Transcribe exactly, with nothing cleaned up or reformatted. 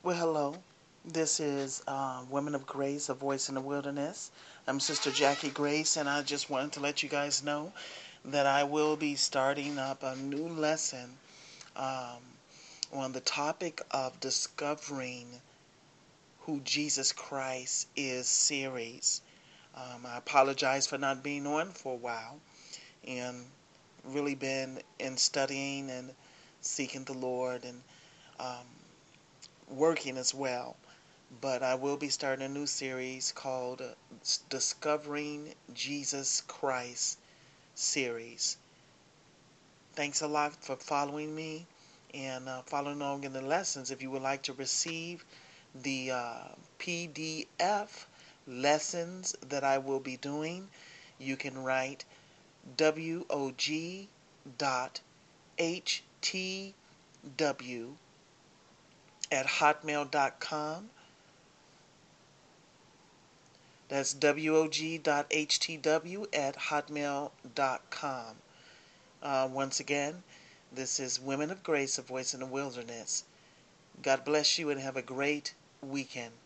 Well, hello. This is uh, Women of Grace, A Voice in the Wilderness. I'm Sister Jackie Grace, and I just wanted to let you guys know that I will be starting up a new lesson um, on the topic of discovering who Jesus Christ is series. Um, I apologize for not being on for a while and really been in studying and seeking the Lord and um, working as well. But I will be starting a new series called uh, Discovering Jesus Christ series. Thanks a lot for following me and uh, following along in the lessons. If you would like to receive the uh, P D F lessons that I will be doing, you can write wog dot htw at hotmail dot com. That's wog dot htw at hotmail dot com. Uh, once again, this is Women of Grace, A Voice in the Wilderness. God bless you and have a great weekend.